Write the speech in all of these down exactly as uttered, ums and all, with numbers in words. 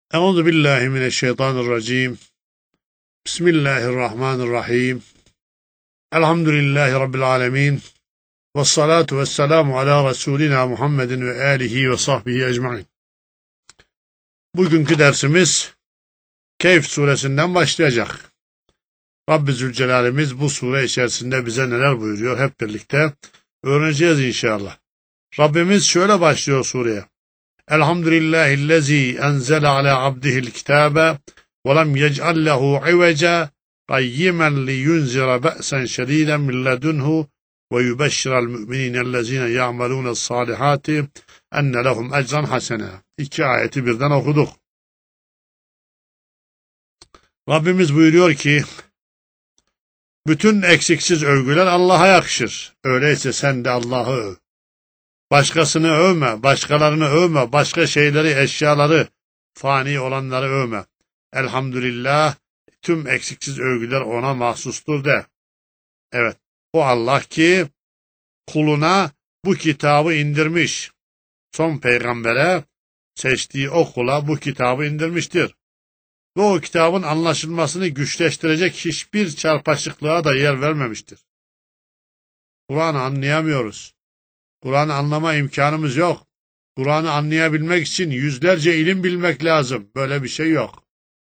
Euzu billahi mineşşeytanirracim. Bismillahirrahmanirrahim. Elhamdülillahi rabbil alamin. Ves salatu vesselamu ala Resulina Muhammedin ve alihi ve sahbihi ecmaîn. Bugünkü dersimiz Kehf suresinden başlayacak. Rabbi Zülcelal'imiz bu sure içerisinde bize neler buyuruyor hep birlikte öğreneceğiz inşallah. Rabbimiz şöyle başlıyor sureye. Elhamdülillahillezî enzele ala abdihil kitâbe ve lem yec'al lehu iveca qayyimen liyunzira ba'sen şedîden min ledunhu ve yubeşşirel mü'minînellezîne ya'melûne's-sâlihâti enne lehum ecran hasene. İki ayeti birden okuduk. Rabbimiz buyuruyor ki, bütün eksiksiz övgüler Allah'a yakışır. Öyleyse sen de Allah'ı öv. Başkasını övme, başkalarını övme, başka şeyleri, eşyaları, fani olanları övme. Elhamdülillah, tüm eksiksiz övgüler ona mahsustur de. Evet, o Allah ki kuluna bu kitabı indirmiş. Son peygambere seçtiği o kula bu kitabı indirmiştir. Ve o kitabın anlaşılmasını güçleştirecek hiçbir çarpıklığa da yer vermemiştir. Kur'an'ı anlayamıyoruz. Kur'an'ı anlama imkanımız yok. Kur'an'ı anlayabilmek için yüzlerce ilim bilmek lazım. Böyle bir şey yok.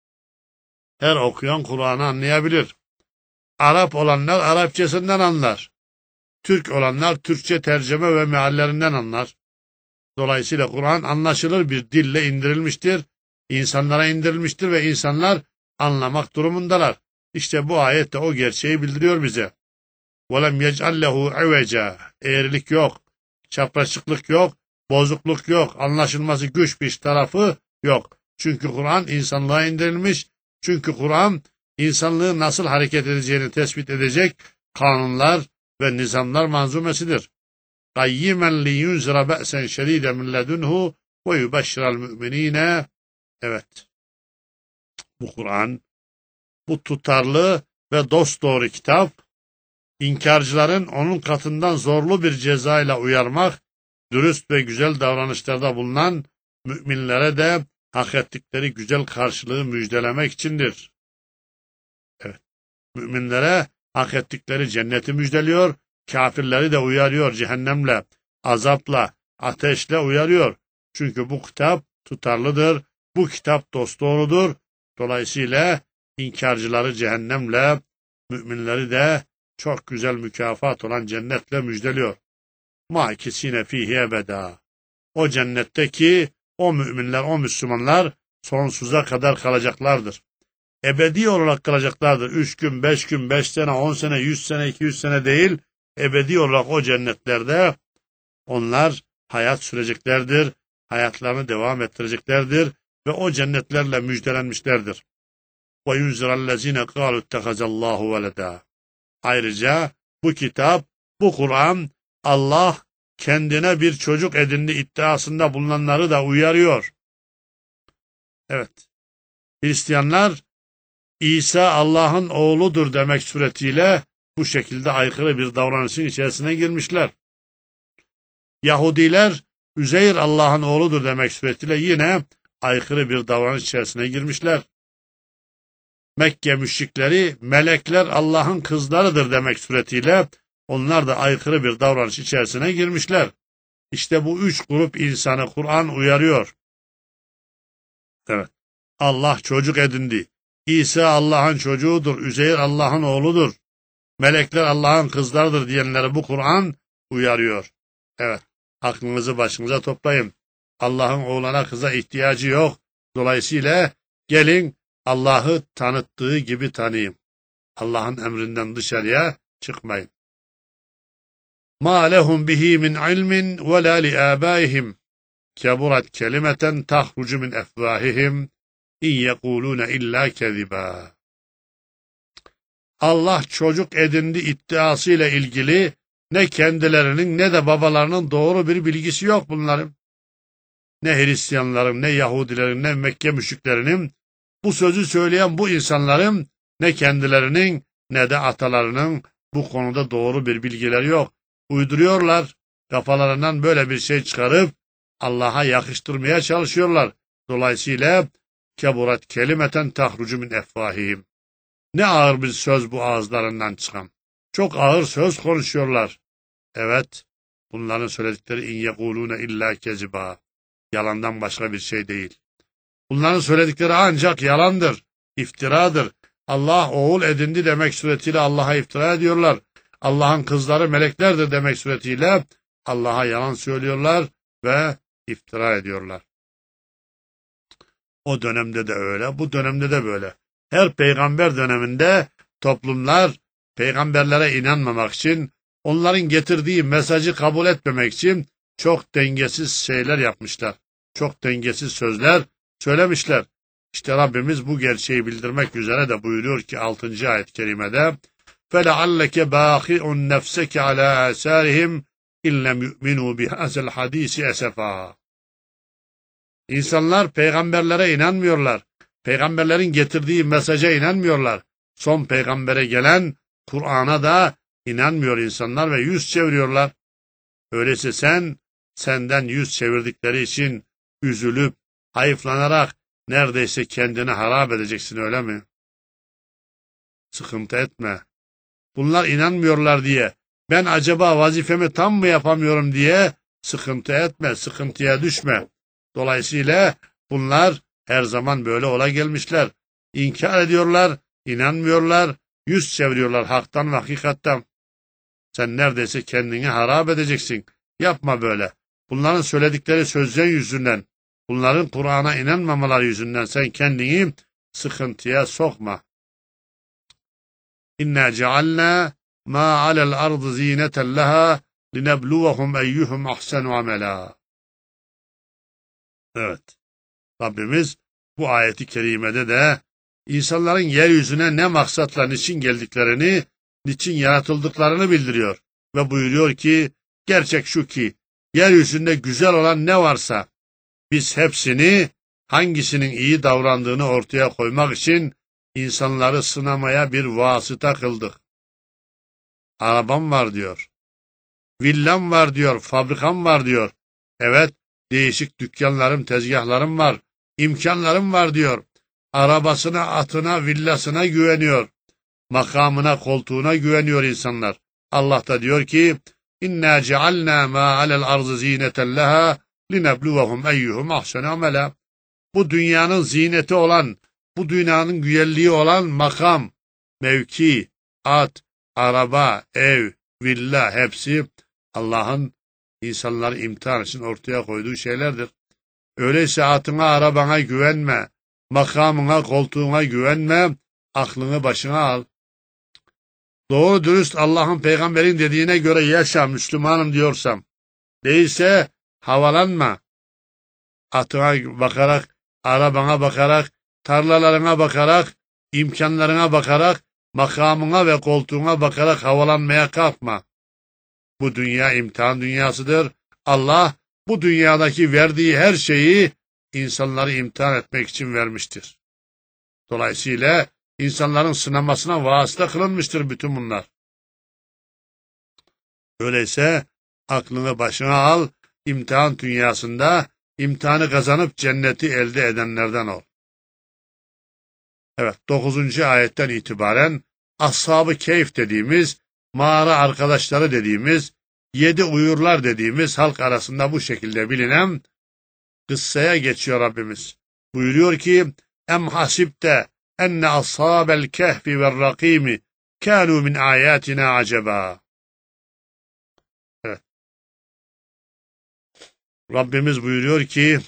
Her okuyan Kur'an'ı anlayabilir. Arap olanlar Arapçasından anlar. Türk olanlar Türkçe tercüme ve meallerinden anlar. Dolayısıyla Kur'an anlaşılır bir dille indirilmiştir. İnsanlara indirilmiştir ve insanlar anlamak durumundalar. İşte bu ayette o gerçeği bildiriyor bize. وَلَمْ يَجْعَلْ لَهُ عِوَجًا Eğrilik yok, çapraşıklık yok, bozukluk yok, anlaşılması güç bir tarafı yok. Çünkü Kur'an insanlığa indirilmiş, çünkü Kur'an insanlığın nasıl hareket edeceğini tespit edecek kanunlar ve nizamlar manzumesidir. قَيِّمًا لِيُنْزِرَ بَأْسًا شَد۪يدًا مِنْ لَدُنْهُ وَيُبَشِّرَ الْمُؤْمِن۪ينَ Evet, bu Kur'an, bu tutarlı ve dosdoğru kitap, İnkarcıların onun katından zorlu bir cezayla uyarmak, dürüst ve güzel davranışlarda bulunan müminlere de hak ettikleri güzel karşılığı müjdelemek içindir. Evet, müminlere hak ettikleri cenneti müjdeliyor, kafirleri de uyarıyor cehennemle, azapla, ateşle uyarıyor. Çünkü bu kitap tutarlıdır, bu kitap dosdoğrudur. Dolayısıyla inkarcıları cehennemle, müminleri de çok güzel mükafat olan cennetle müjdeliyor. Mâkisîne fîhî ebedâ. O cennetteki o müminler, o Müslümanlar sonsuza kadar kalacaklardır. Ebedi olarak kalacaklardır. Üç gün, beş gün, beş sene, on sene, yüz sene, iki yüz sene değil. Ebedi olarak o cennetlerde onlar hayat süreceklerdir. Hayatlarını devam ettireceklerdir. Ve o cennetlerle müjdelenmişlerdir. وَيُنْزِرَ الَّذ۪ينَ قَالُوا اتَّخَذَ اللّٰهُ وَلَدًا Ayrıca bu kitap, bu Kur'an, Allah kendine bir çocuk edindi iddiasında bulunanları da uyarıyor. Evet, Hristiyanlar İsa Allah'ın oğludur demek suretiyle bu şekilde aykırı bir davranışın içerisine girmişler. Yahudiler Üzeyr Allah'ın oğludur demek suretiyle yine aykırı bir davranış içerisine girmişler. Mekke müşrikleri melekler Allah'ın kızlarıdır demek suretiyle onlar da aykırı bir davranış içerisine girmişler. İşte bu üç grup insanı Kur'an uyarıyor. Evet, Allah çocuk edindi. İsa Allah'ın çocuğudur, Üzeyr Allah'ın oğludur. Melekler Allah'ın kızlarıdır diyenleri bu Kur'an uyarıyor. Evet, aklınızı başınıza toplayın. Allah'ın oğlana kıza ihtiyacı yok. Dolayısıyla gelin Allah'ı tanıttığı gibi tanıyın. Allah'ın emrinden dışarıya çıkmayın. مَا لَهُمْ بِهِ مِنْ عِلْمٍ وَلَا لِآبَائِهِمْ كَبُرَتْ كَلِمَةً تَخْرُجُ مِنْ أَفْوَاهِهِمْ اِنْ يَقُولُونَ اِلَّا كَذِبًا Allah çocuk edindi iddiasıyla ilgili ne kendilerinin ne de babalarının doğru bir bilgisi yok bunların. Ne Hristiyanların, ne Yahudilerin, ne Mekke müşriklerinin bu sözü söyleyen bu insanların ne kendilerinin ne de atalarının bu konuda doğru bir bilgileri yok. Uyduruyorlar, kafalarından böyle bir şey çıkarıp Allah'a yakıştırmaya çalışıyorlar. Dolayısıyla keburat kelimeten tahrucu min efvahihim. Ne ağır bir söz bu ağızlarından çıkan. Çok ağır söz konuşuyorlar. Evet, bunların söyledikleri in yekulune illa keziba. Yalandan başka bir şey değil. Bunların söyledikleri ancak yalandır, iftiradır. Allah oğul edindi demek suretiyle Allah'a iftira ediyorlar. Allah'ın kızları meleklerdir demek suretiyle Allah'a yalan söylüyorlar ve iftira ediyorlar. O dönemde de öyle, bu dönemde de böyle. Her peygamber döneminde toplumlar peygamberlere inanmamak için, onların getirdiği mesajı kabul etmemek için çok dengesiz şeyler yapmışlar. Çok dengesiz sözler söylemişler. İşte Rabbimiz bu gerçeği bildirmek üzere de buyuruyor ki altıncı ayet-i kerimede فَلَعَلَّكَ بَاخِعُ نَفْسَكَ عَلَى آثَارِهِمْ اِنْ لَمْ يُؤْمِنُوا بِهَذَا الْحَد۪يسِ اَسَفًا. İnsanlar peygamberlere inanmıyorlar. Peygamberlerin getirdiği mesaja inanmıyorlar. Son peygambere gelen Kur'an'a da inanmıyor insanlar ve yüz çeviriyorlar. Öyleyse sen, senden yüz çevirdikleri için üzülüp, hayıflanarak neredeyse kendini harap edeceksin, öyle mi? Sıkıntı etme. Bunlar inanmıyorlar diye, ben acaba vazifemi tam mı yapamıyorum diye sıkıntı etme, sıkıntıya düşme. Dolayısıyla bunlar her zaman böyle ola gelmişler. İnkar ediyorlar, inanmıyorlar, yüz çeviriyorlar haktan ve hakikatten. Sen neredeyse kendini harap edeceksin. Yapma böyle. Bunların söyledikleri sözler yüzünden, bunların Kur'an'a inanmamaları yüzünden sen kendini sıkıntıya sokma. İnna cealna ma alel ardı zineten leha linebluwahum eyyuhum ahsenu amela. Evet. Rabbimiz bu ayeti kerimede de insanların yeryüzüne ne maksatla niçin geldiklerini, niçin yaratıldıklarını bildiriyor. Ve buyuruyor ki, gerçek şu ki, yeryüzünde güzel olan ne varsa, biz hepsini, hangisinin iyi davrandığını ortaya koymak için, insanları sınamaya bir vasıta kıldık. Arabam var diyor. Villam var diyor, fabrikam var diyor. Evet, değişik dükkanlarım, tezgahlarım var, imkanlarım var diyor. Arabasına, atına, villasına güveniyor. Makamına, koltuğuna güveniyor insanlar. Allah da diyor ki, İnna cealna ma alel ardı zineten leha linebluvahum eyyuhum ahsenu amela. Bu dünyanın zineti olan, bu dünyanın güzelliği olan makam, mevki, at, araba, ev, villa hepsi Allah'ın insanları imtihan için ortaya koyduğu şeylerdir. Öyleyse atına, arabana güvenme, makamına, koltuğuna güvenme, aklını başına al. Doğru dürüst Allah'ın peygamberin dediğine göre yaşa, Müslümanım diyorsam. Değilse havalanma. Atına bakarak, arabana bakarak, tarlalarına bakarak, imkanlarına bakarak, makamına ve koltuğuna bakarak havalanmaya kalkma. Bu dünya imtihan dünyasıdır. Allah bu dünyadaki verdiği her şeyi insanları imtihan etmek için vermiştir. Dolayısıyla insanların sınamasına vasıta kılınmıştır bütün bunlar. Öyleyse aklını başına al, imtihan dünyasında imtihanı kazanıp cenneti elde edenlerden ol. Evet, dokuzuncu ayetten itibaren Ashab-ı Keyf dediğimiz, mağara arkadaşları dediğimiz, yedi uyurlar dediğimiz halk arasında bu şekilde bilinen kıssaya geçiyor Rabbimiz. Buyuruyor ki, Em hasibte enne ashabel kehfi ve rakimi kânû min âyâtina acaba. Evet. Rabbimiz buyuruyor ki,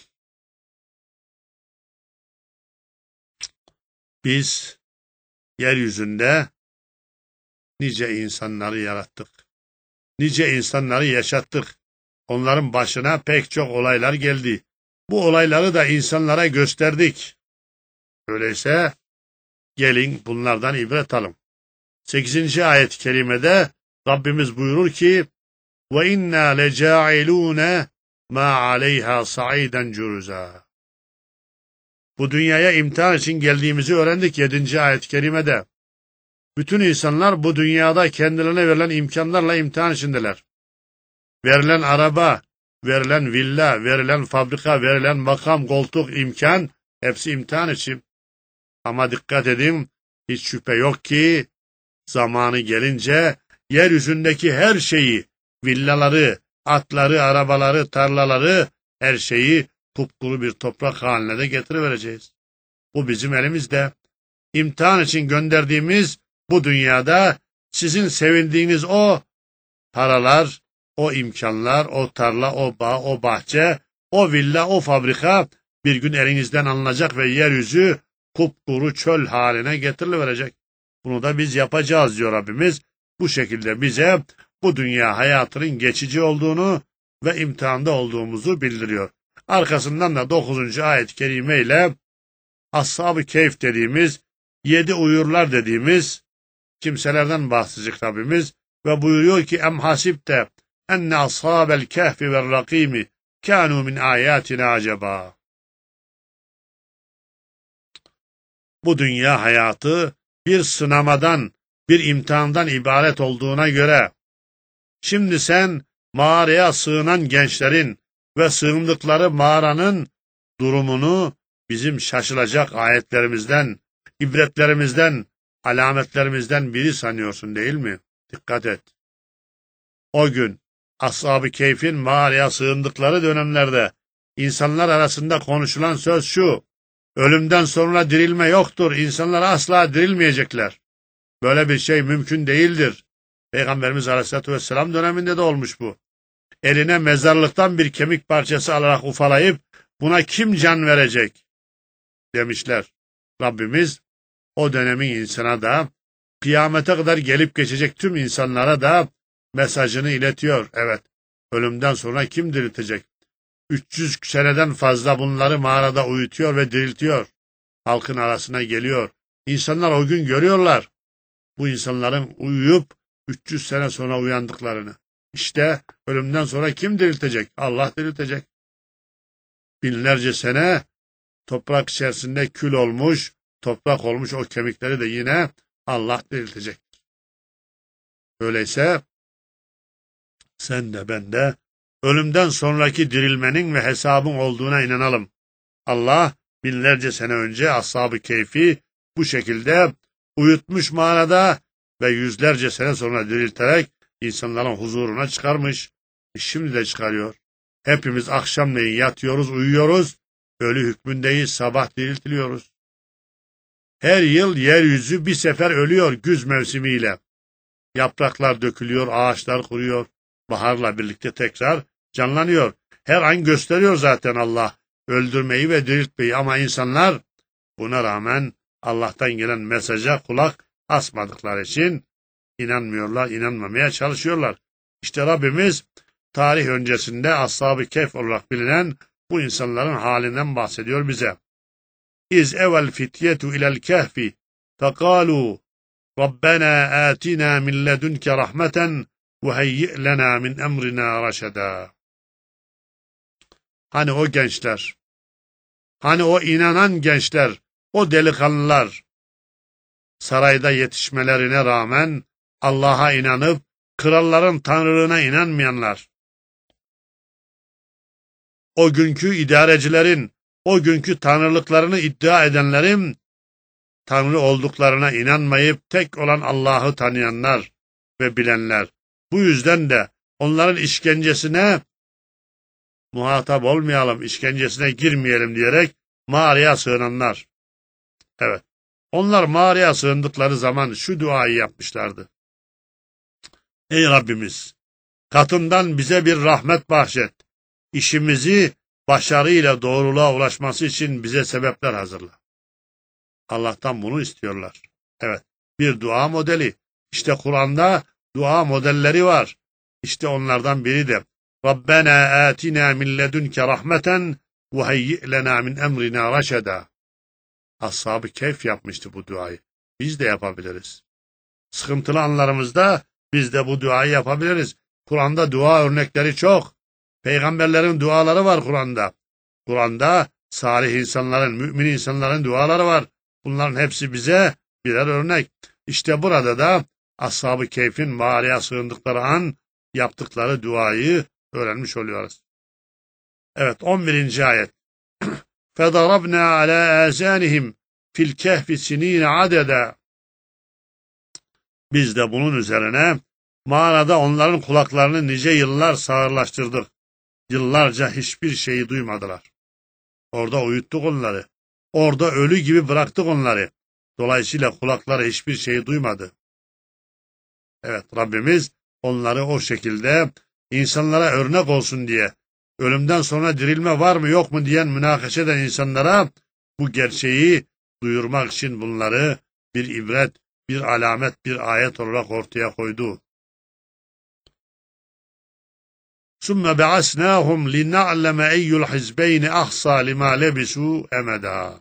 biz yeryüzünde nice insanları yarattık. Nice insanları yaşattık. Onların başına pek çok olaylar geldi. Bu olayları da insanlara gösterdik. Öyleyse gelin bunlardan ibret alın. sekizinci ayet-i kerimede Rabbimiz buyurur ki وَاِنَّا لَجَاعِلُونَ مَا عَلَيْهَا صَعِيدًا جُرُزًا. Bu dünyaya imtihan için geldiğimizi öğrendik yedinci ayet-i kerimede. Bütün insanlar bu dünyada kendilerine verilen imkanlarla imtihan içindeler. Verilen araba, verilen villa, verilen fabrika, verilen makam, koltuk, imkan Hepsi imtihan için. Ama dikkat edin, hiç şüphe yok ki zamanı gelince yeryüzündeki her şeyi, villaları, atları, arabaları, tarlaları, her şeyi kupkuru bir toprak haline de getirivereceğiz. Bu bizim elimizde. İmtihan için gönderdiğimiz bu dünyada sizin sevindiğiniz o paralar, o imkanlar, o tarla, o bağ, o bahçe, o villa, o fabrika bir gün elinizden alınacak ve yeryüzü kupkuru çöl haline getirileverecek. Bunu da biz yapacağız diyor Rabbimiz. Bu şekilde bize bu dünya hayatının geçici olduğunu ve imtihanda olduğumuzu bildiriyor. Arkasından da dokuzuncu ayet-i kerime ile Ashab-ı Keyf dediğimiz, yedi uyurlar dediğimiz kimselerden bahsedecek Rabbimiz ve buyuruyor ki em hasibte enne ashabel kehfi ve rakimi kanu min ayatina acaba. Bu dünya hayatı bir sınamadan, bir imtihandan ibaret olduğuna göre, şimdi sen mağaraya sığınan gençlerin ve sığındıkları mağaranın durumunu bizim şaşılacak ayetlerimizden, ibretlerimizden, alametlerimizden biri sanıyorsun değil mi? Dikkat et. O gün Ashab-ı Keyf'in mağaraya sığındıkları dönemlerde insanlar arasında konuşulan söz şu: ölümden sonra dirilme yoktur, insanlar asla dirilmeyecekler. Böyle bir şey mümkün değildir. Peygamberimiz Aleyhisselatü Vesselam döneminde de olmuş bu. Eline mezarlıktan bir kemik parçası alarak ufalayıp buna kim can verecek demişler. Rabbimiz o dönemin insana da kıyamete kadar gelip geçecek tüm insanlara da mesajını iletiyor. Evet, ölümden sonra kim diriltecek? üç yüz seneden fazla bunları mağarada uyutuyor ve diriltiyor. Halkın arasına geliyor. İnsanlar o gün görüyorlar bu insanların uyuyup üç yüz sene sonra uyandıklarını. İşte ölümden sonra kim diriltecek? Allah diriltecek. Binlerce sene toprak içerisinde kül olmuş, toprak olmuş o kemikleri de yine Allah diriltecek. Öyleyse sen de ben de ölümden sonraki dirilmenin ve hesabın olduğuna inanalım. Allah binlerce sene önce Ashab-ı Keyf'i bu şekilde uyutmuş mağarada ve yüzlerce sene sonra dirilterek insanların huzuruna çıkarmış. Şimdi de çıkarıyor. Hepimiz akşamleyin yatıyoruz, uyuyoruz. Ölü hükmündeyiz, sabah diriltiliyoruz. Her yıl yeryüzü bir sefer ölüyor güz mevsimiyle. Yapraklar dökülüyor, ağaçlar kuruyor. Baharla birlikte tekrar canlanıyor. Her an gösteriyor zaten Allah öldürmeyi ve diriltmeyi, ama insanlar buna rağmen Allah'tan gelen mesaja kulak asmadıkları için inanmıyorlar, inanmamaya çalışıyorlar. İşte Rabbimiz tarih öncesinde Ashab-ı Kehf olarak bilinen bu insanların halinden bahsediyor bize. İz evel fityetu ilel kehfi fekalu Rabbena atina min ledunke rahmeten ve heyyi lena min emrina raşeda. Hani o gençler, hani o inanan gençler, o delikanlılar, sarayda yetişmelerine rağmen Allah'a inanıp kralların tanrılığına inanmayanlar, o günkü idarecilerin, o günkü tanrılıklarını iddia edenlerin tanrı olduklarına inanmayıp tek olan Allah'ı tanıyanlar ve bilenler. Bu yüzden de onların işkencesine muhatap olmayalım, işkencesine girmeyelim diyerek mağaraya sığınanlar. Evet, onlar mağaraya sığındıkları zaman şu duayı yapmışlardı. Ey Rabbimiz, katından bize bir rahmet bahşet. İşimizi başarıyla doğruluğa ulaşması için bize sebepler hazırla. Allah'tan bunu istiyorlar. Evet, bir dua modeli. İşte Kur'an'da dua modelleri var. İşte onlardan biri de Rabbena atina min ledunke rahmeten ve heyyi lena min emrina raşeda. Ashab-ı Kehf yapmıştı bu duayı. Biz de yapabiliriz. Sıkıntılı anlarımızda biz de bu duayı yapabiliriz. Kur'an'da dua örnekleri çok. Peygamberlerin duaları var Kur'an'da. Kur'an'da salih insanların, mümin insanların duaları var. Bunların hepsi bize birer örnek. İşte burada da Ashab-ı Kehf'in mağaraya sığındıkları an yaptıkları duayı öğrenmiş oluyoruz. Evet, on birinci ayet. فَضَرَبْنَا عَلَى آذَانِهِمْ فِي الْكَهْفِ سِن۪ينَ عَدَدًا. Biz de bunun üzerine mağarada onların kulaklarını nice yıllar sağırlaştırdık. Yıllarca hiçbir şeyi duymadılar. Orada uyuttuk onları. Orada ölü gibi bıraktık onları. Dolayısıyla kulakları hiçbir şeyi duymadı. Evet, Rabbimiz onları o şekilde insanlara örnek olsun diye, ölümden sonra dirilme var mı yok mu diyen münakaşa eden insanlara bu gerçeği duyurmak için bunları bir ibret, bir alamet, bir ayet olarak ortaya koydu. ثُمَّ بَعَثْنَاهُمْ لِنَعْلَمَ اَيُّ الْحِزْبَيْنِ اَحْصَى لِمَا لَبِسُوا اَمَدًا.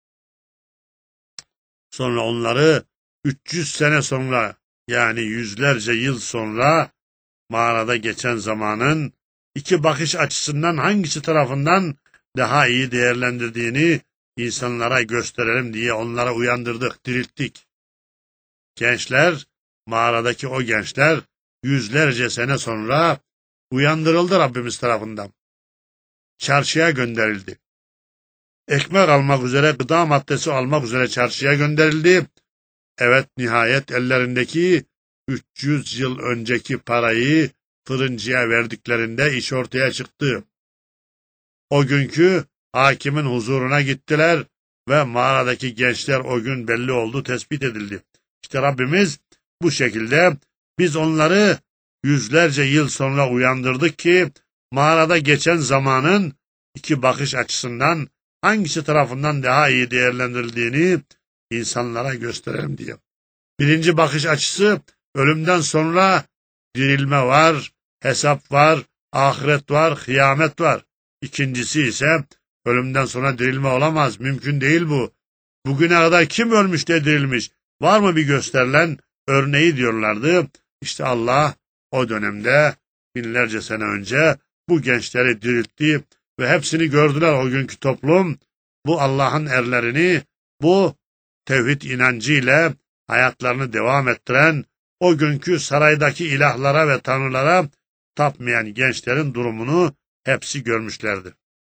Sonra onları üç yüz sene sonra, yani yüzlerce yıl sonra mağarada geçen zamanın iki bakış açısından hangisi tarafından daha iyi değerlendirdiğini insanlara gösterelim diye onlara uyandırdık, dirilttik. Gençler, mağaradaki o gençler yüzlerce sene sonra uyandırıldı Rabbimiz tarafından. Çarşıya gönderildi. Ekmek almak üzere, gıda maddesi almak üzere çarşıya gönderildi. Evet, nihayet ellerindeki üç yüz yıl önceki parayı fırıncıya verdiklerinde iş ortaya çıktı. O günkü hakimin huzuruna gittiler ve mağaradaki gençler o gün belli oldu, tespit edildi. İşte Rabbimiz bu şekilde biz onları yüzlerce yıl sonra uyandırdık ki mağarada geçen zamanın iki bakış açısından hangisi tarafından daha iyi değerlendirildiğini insanlara gösterelim diye. Birinci bakış açısı, ölümden sonra dirilme var, hesap var, ahiret var, kıyamet var. İkincisi ise ölümden sonra dirilme olamaz, mümkün değil bu. Bugüne kadar kim ölmüş de dirilmiş? Var mı bir gösterilen örneği diyorlardı. İşte Allah o dönemde binlerce sene önce bu gençleri diriltti ve hepsini gördüler o günkü toplum. Bu Allah'ın erlerini, bu tevhid inancıyla hayatlarını devam ettiren, o günkü saraydaki ilahlara ve tanrılara tapmayan gençlerin durumunu hepsi görmüşlerdi.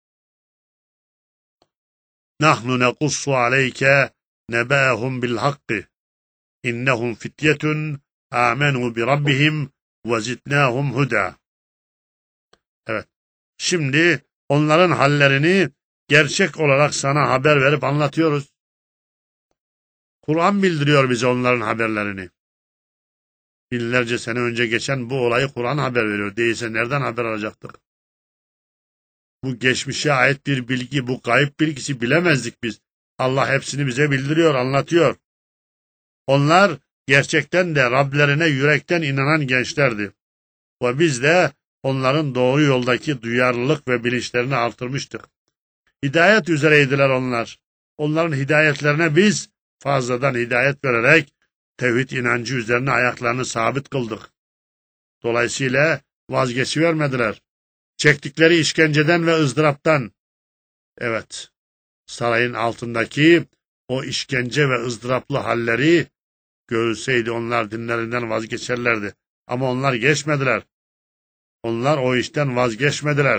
Nahnu nekussu aleyke nebâhum bil hakkı. İnnehum fityetun amenu bi rabbihim ve zidnâhum huda. Evet. Şimdi onların hallerini gerçek olarak sana haber verip anlatıyoruz. Kur'an bildiriyor bize onların haberlerini. Binlerce sene önce geçen bu olayı Kur'an haber veriyor. Değilse nereden haber alacaktık? Bu geçmişe ait bir bilgi, bu gayb bilgisi bilemezdik biz. Allah hepsini bize bildiriyor, anlatıyor. Onlar gerçekten de Rablerine yürekten inanan gençlerdi. Ve biz de onların doğru yoldaki duyarlılık ve bilinçlerini artırmıştık. Hidayet üzereydiler onlar. Onların hidayetlerine biz fazladan hidayet vererek tevhid inancı üzerine ayaklarını sabit kıldık. Dolayısıyla vazgeçivermediler. Çektikleri işkenceden ve ızdıraptan, evet, sarayın altındaki o işkence ve ızdıraplı halleri görülseydi onlar dinlerinden vazgeçerlerdi. Ama onlar geçmediler. Onlar o işten vazgeçmediler.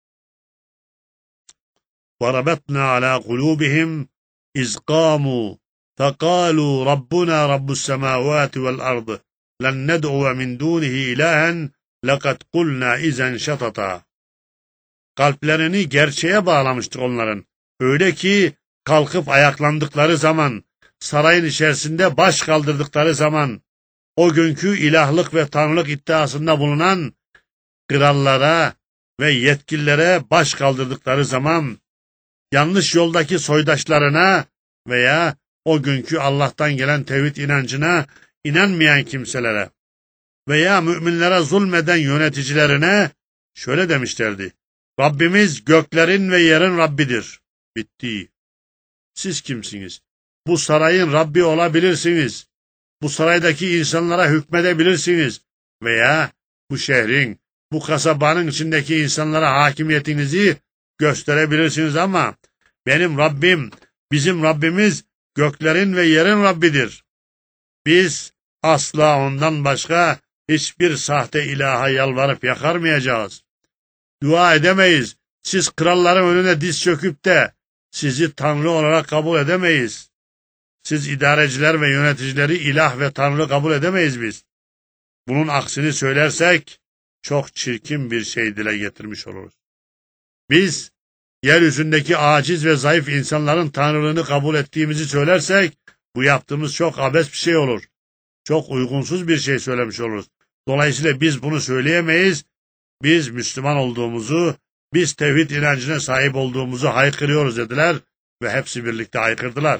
وَرَبَطْنَا عَلَى قُلُوبِهِمْ اِذْ قَامُوا فَقَالُوا رَبُّنَا رَبُّ السَّمَاوَاتِ وَالْأَرْضِ لَنْ نَدْعُوَ مِنْ دُونِهِ إِلَٰهًا لَقَدْ قُلْنَا اِذًا شَطَطًا. Kalplerini gerçeğe bağlamıştık onların. Öyle ki kalkıp ayaklandıkları zaman, sarayın içerisinde baş kaldırdıkları zaman, o günkü ilahlık ve tanrılık iddiasında bulunan krallara ve yetkililere baş kaldırdıkları zaman, yanlış yoldaki soydaşlarına veya o günkü Allah'tan gelen tevhid inancına inanmayan kimselere veya müminlere zulmeden yöneticilerine şöyle demişlerdi: Rabbimiz göklerin ve yerin Rabbidir. Bitti. Siz kimsiniz? Bu sarayın Rabbi olabilirsiniz. Bu saraydaki insanlara hükmedebilirsiniz. Veya bu şehrin, bu kasabanın içindeki insanlara hakimiyetinizi gösterebilirsiniz ama benim Rabbim, bizim Rabbimiz göklerin ve yerin Rabbidir. Biz asla ondan başka hiçbir sahte ilaha yalvarıp yakarmayacağız. Dua edemeyiz. Siz kralların önüne diz çöküp de sizi Tanrı olarak kabul edemeyiz. Siz idareciler ve yöneticileri ilah ve Tanrı kabul edemeyiz biz. Bunun aksini söylersek çok çirkin bir şey dile getirmiş oluruz. Biz yeryüzündeki aciz ve zayıf insanların tanrılığını kabul ettiğimizi söylersek bu yaptığımız çok abes bir şey olur. Çok uygunsuz bir şey söylemiş oluruz. Dolayısıyla biz bunu söyleyemeyiz. Biz Müslüman olduğumuzu, biz tevhid inancına sahip olduğumuzu haykırıyoruz dediler ve hepsi birlikte haykırdılar.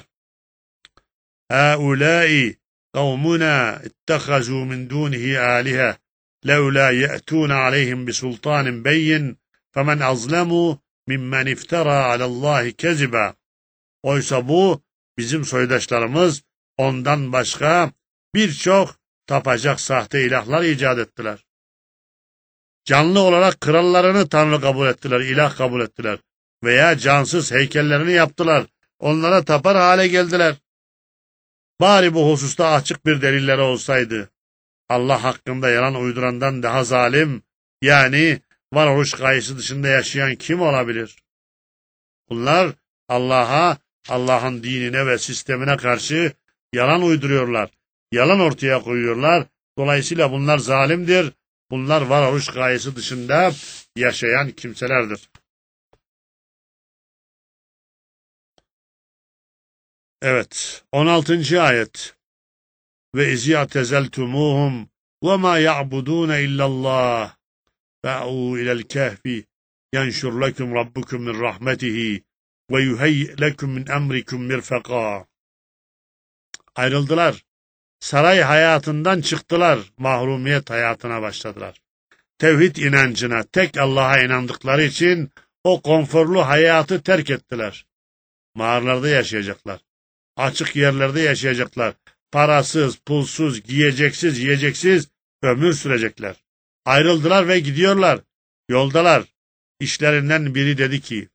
هؤلاء قومنا اتخذوا من دونه آلهة لولا يأتون عليهم بسلطان بين فمن أظلم ممن افترى على الله كذبا. Oysa bu bizim soydaşlarımız ondan başka birçok tapacak sahte ilahlar icat ettiler. Canlı olarak krallarını Tanrı kabul ettiler, ilah kabul ettiler veya cansız heykellerini yaptılar. Onlara tapar hale geldiler. Bari bu hususta açık bir delilleri olsaydı. Allah hakkında yalan uydurandan daha zalim, yani varoluş gayesi dışında yaşayan kim olabilir? Bunlar Allah'a, Allah'ın dinine ve sistemine karşı yalan uyduruyorlar. Yalan ortaya koyuyorlar. Dolayısıyla bunlar zalimdir. Bunlar varoluş gayesi dışında yaşayan kimselerdir. Evet, on altıncı ayet. Ve izî atezeltumuhum ve ma ya'budûne illallah fa'û ilel kehfi yenşur lekum rabbukum min rahmetihi ve yuheyyi lekum min emrikum mirfaka. Ayrıldılar. Saray hayatından çıktılar. Mahrumiyet hayatına başladılar. Tevhid inancına, tek Allah'a inandıkları için o konforlu hayatı terk ettiler. Mağaralarda yaşayacaklar. Açık yerlerde yaşayacaklar. Parasız, pulsuz, giyeceksiz, yiyeceksiz ömür sürecekler. Ayrıldılar ve gidiyorlar. Yoldalar. İşlerinden biri dedi ki,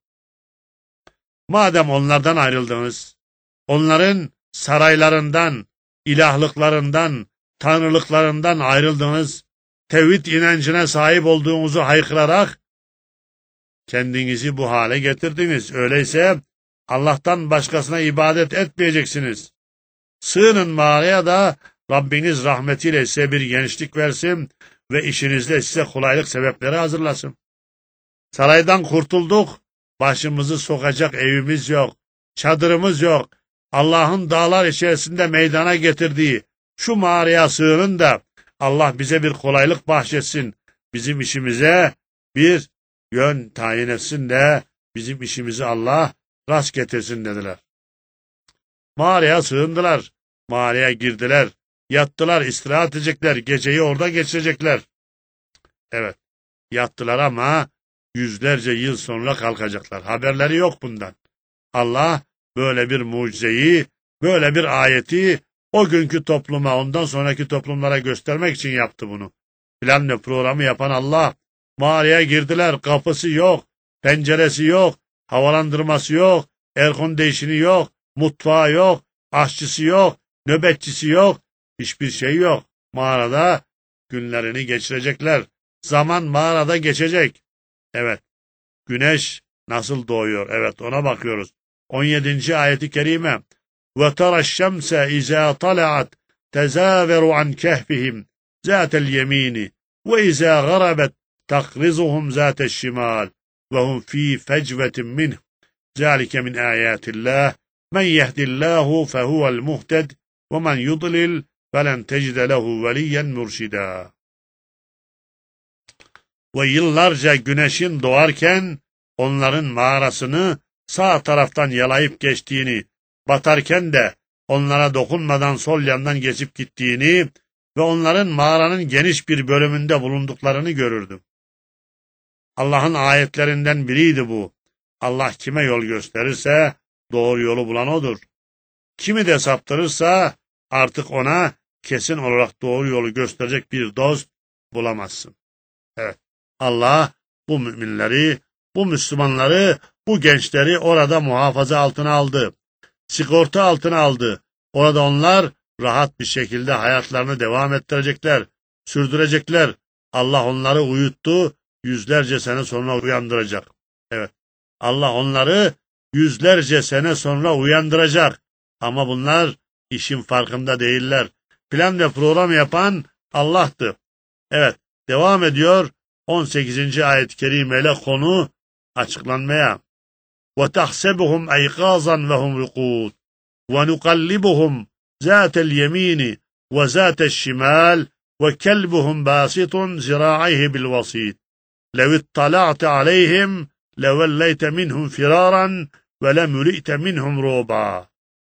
madem onlardan ayrıldınız, onların saraylarından, ilahlıklarından, tanrılıklarından ayrıldınız, tevhid inancına sahip olduğunuzu haykırarak kendinizi bu hale getirdiniz. Öyleyse Allah'tan başkasına ibadet etmeyeceksiniz. Sığının mağaraya da Rabbiniz rahmetiyle size bir genişlik versin ve işinizde size kolaylık sebepleri hazırlasın. Saraydan kurtulduk, başımızı sokacak evimiz yok, çadırımız yok. Allah'ın dağlar içerisinde meydana getirdiği şu mağaraya sığının da Allah bize bir kolaylık bahşetsin. Bizim işimize bir yön tayin etsin de bizim işimizi Allah rast getirsin dediler. Mağaraya sığındılar. Mağaraya girdiler. Yattılar, istirahat edecekler. Geceyi orada geçirecekler. Evet, yattılar ama yüzlerce yıl sonra kalkacaklar. Haberleri yok bundan. Allah böyle bir mucizeyi, böyle bir ayeti o günkü topluma, ondan sonraki toplumlara göstermek için yaptı bunu. Plan ve programı yapan Allah. Mağaraya girdiler. Kapısı yok, penceresi yok, havalandırması yok, aircondition'i yok, mutfağı yok, aşçısı yok, nöbetçisi yok, hiçbir şey yok. Mağarada günlerini geçirecekler. Zaman mağarada geçecek. Evet, güneş nasıl doğuyor? Evet, ona bakıyoruz. on yedinci ayeti kerime. وَتَرَى الشَّمْسَ اِذَا طَلَعَتْ تَزَاوَرُ عَنْ كَهْفِهِمْ ذَاتَ الْيَم۪ينِ وَاِذَا غَرَبَتْ تَقْرِضُهُمْ ذَاتَ الشِّمَالِ وَهُمْ ف۪ي فَجْوَةٍ مِّنْهِ ذَلِكَ مِنْ آيَاتِ اللّٰهِ مَنْ يَهْدِ اللّٰهُ فَهُوَ الْمُهْتَدِ وَمَنْ يُضْلِلْ فَلَنْ تَجِدَ لَهُ وَلِيًّا مُرْشِدًا. Ve yıllarca güneşin doğarken onların mağarasını sağ taraftan yalayıp geçtiğini, batarken de onlara dokunmadan sol yandan geçip gittiğini ve onların mağaranın geniş bir bölümünde bulunduklarını görürdüm. Allah'ın ayetlerinden biriydi bu. Allah kime yol gösterirse doğru yolu bulan odur. Kimi de saptırırsa artık ona kesin olarak doğru yolu gösterecek bir dost bulamazsın. Evet, Allah bu müminleri, bu Müslümanları, bu gençleri orada muhafaza altına aldı. Sigorta altına aldı. Orada onlar rahat bir şekilde hayatlarını devam ettirecekler, sürdürecekler. Allah onları uyuttu, yüzlerce sene sonra uyandıracak. Evet, Allah onları yüzlerce sene sonra uyandıracak. Ama bunlar işin farkında değiller. Plan ve program yapan Allah'tı. Evet, devam ediyor on sekizinci ayet-i kerimeyle konu açıklanmaya. وَتَحْسَبُهُمْ اَيْقَاظًا وَهُمْ رُقُودٌ وَنُقَلِّبُهُمْ ذَاتَ الْيَمِينِ وَذَاتَ الشِّمَالِ وَكَلْبُهُمْ بَاسِطٌ ذِرَاعَيْهِ بِالْوَصِيدِ لَوِ اطَّلَعْتَ عَلَيْهِمْ لَوَلَّيْتَ مِنْهُمْ فِرَارًا وَلَمُلِئْتَ مِنْهُمْ رُعْبًا.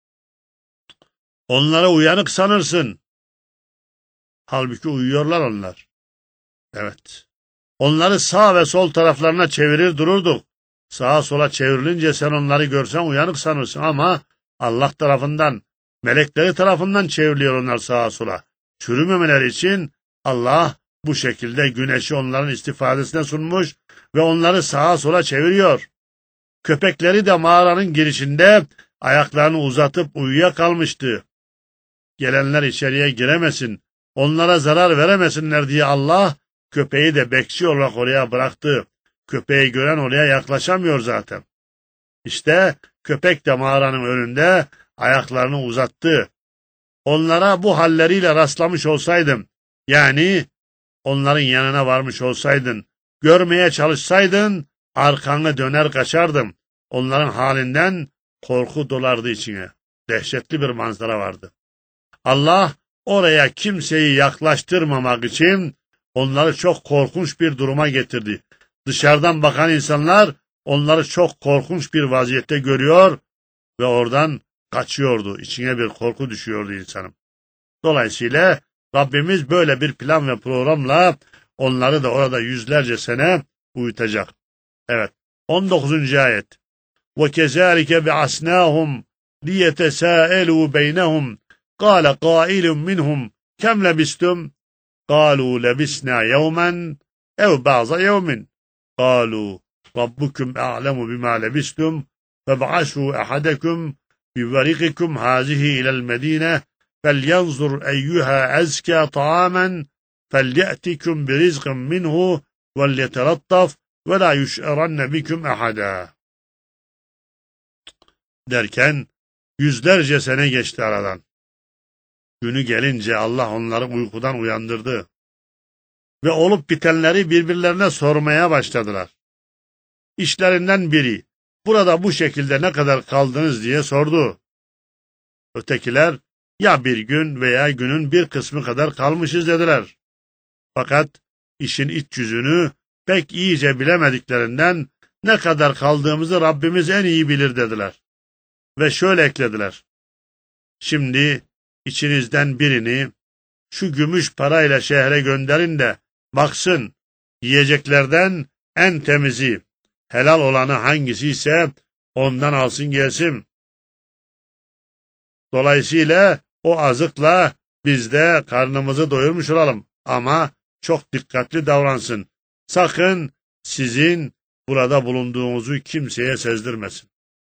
Onlara uyanık sanırsın. Halbuki uyuyorlar onlar. Evet. Onları sağ ve sol taraflarına çevirir dururduk. Sağa sola çevrilince sen onları görsen uyanık sanırsın ama Allah tarafından, melekleri tarafından çevriliyor onlar sağa sola. Çürümemeleri için Allah bu şekilde güneşi onların istifadesine sunmuş ve onları sağa sola çeviriyor. Köpekleri de mağaranın girişinde ayaklarını uzatıp uyuyakalmıştı. Gelenler içeriye giremesin, onlara zarar veremesinler diye Allah köpeği de bekçi olarak oraya bıraktı. Köpeği gören oraya yaklaşamıyor zaten. İşte köpek de mağaranın önünde ayaklarını uzattı. Onlara bu halleriyle rastlamış olsaydım, yani onların yanına varmış olsaydın, görmeye çalışsaydın, arkanı döner kaçardım. Onların halinden korku dolardı içine. Dehşetli bir manzara vardı. Allah oraya kimseyi yaklaştırmamak için onları çok korkunç bir duruma getirdi. Dışarıdan bakan insanlar onları çok korkunç bir vaziyette görüyor ve oradan kaçıyordu. İçine bir korku düşüyordu insanın. Dolayısıyla Rabbimiz böyle bir plan ve programla onları da orada yüzlerce sene uyutacak. Evet. on dokuzuncu ayet. وَكَذَٰلِكَ بَعَثْنَاهُمْ لِيَتَسَاءَلُوا بَيْنَهُمْ قَالَ قَائِلٌ مِّنْهُمْ كَمْ لَبِثْتُمْ قَالُوا لَبِثْنَا يَوْمًا اَوْ بَعْضَ يَوْمٍ قَالُوا رَبُّكُمْ أَعْلَمُ بِمَا لَبِثْتُمْ فَابْعَثُوا أَحَدَكُمْ بِوَرِقِكُمْ هَٰذِهِ إِلَى الْمَدِينَةِ فَلْيَنْظُرْ أَيُّهَا أَزْكَىٰ طَعَامًا فَلْيَأْتِكُمْ بِرِزْقٍ مِّنْهُ وَلْيَتَلَطَّفْ وَلَا يُشْعِرَنَّ بِكُمْ أَحَدًا. Derken yüzlerce sene geçti aradan. Günü gelince Allah onları uykudan uyandırdı. Ve olup bitenleri birbirlerine sormaya başladılar. İşlerinden biri, burada bu şekilde ne kadar kaldınız diye sordu. Ötekiler, ya bir gün veya günün bir kısmı kadar kalmışız dediler. Fakat işin iç yüzünü pek iyice bilemediklerinden ne kadar kaldığımızı Rabbimiz en iyi bilir dediler. Ve şöyle eklediler. Şimdi içinizden birini şu gümüş parayla şehre gönderin de baksın yiyeceklerden en temizi, helal olanı hangisi ise ondan alsın gelsin. Dolayısıyla o azıkla biz de karnımızı doyurmuş olalım. Ama çok dikkatli davransın. Sakın sizin burada bulunduğunuzu kimseye sezdirmesin.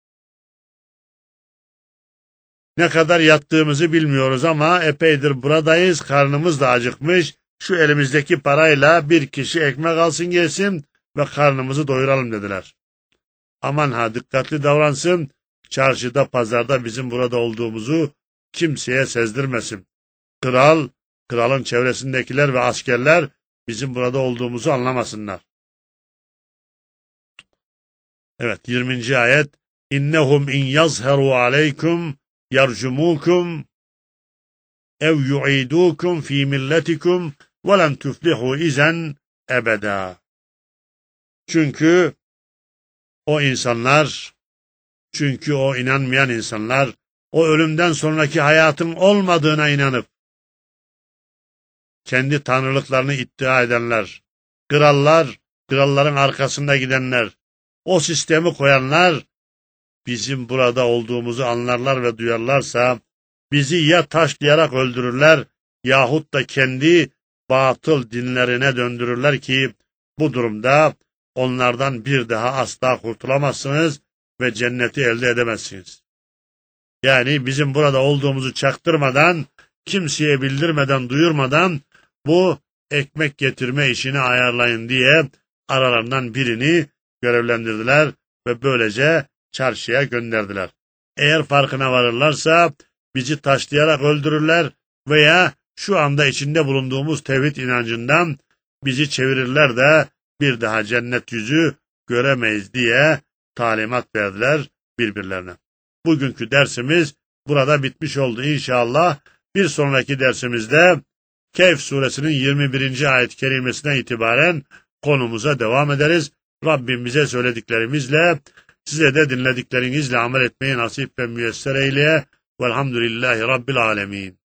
Ne kadar yattığımızı bilmiyoruz ama epeydir buradayız, karnımız da acıkmış. Şu elimizdeki parayla bir kişi ekmek alsın gelsin ve karnımızı doyuralım dediler. Aman ha, dikkatli davransın, çarşıda pazarda bizim burada olduğumuzu kimseye sezdirmesin. Kral, kralın çevresindekiler ve askerler bizim burada olduğumuzu anlamasınlar. Evet, yirminci ayet. İnnehum in yazheru aleykum yercumukum ev yu'idukum fi milletikum ve len tuflihu izen ebeda. Çünkü o insanlar, çünkü o inanmayan insanlar, o ölümden sonraki hayatın olmadığına inanıp, kendi tanrılıklarını iddia edenler, krallar, kralların arkasında gidenler, o sistemi koyanlar, bizim burada olduğumuzu anlarlar ve duyarlarsa, bizi ya taşlayarak öldürürler, yahut da kendi batıl dinlerine döndürürler ki, bu durumda onlardan bir daha asla kurtulamazsınız ve cenneti elde edemezsiniz. Yani bizim burada olduğumuzu çaktırmadan, kimseye bildirmeden, duyurmadan bu ekmek getirme işini ayarlayın diye aralarından birini görevlendirdiler ve böylece çarşıya gönderdiler. Eğer farkına varırlarsa bizi taşlayarak öldürürler veya şu anda içinde bulunduğumuz tevhid inancından bizi çevirirler de bir daha cennet yüzü göremeyiz diye talimat verdiler birbirlerine. Bugünkü dersimiz burada bitmiş oldu inşallah. Bir sonraki dersimizde Kehf suresinin yirmi birinci ayet-i kerimesinden itibaren konumuza devam ederiz. Rabbim bize söylediklerimizle, size de dinlediklerinizle amel etmeyi nasip ve müyesser eyleye. Velhamdülillahi Rabbil alemin.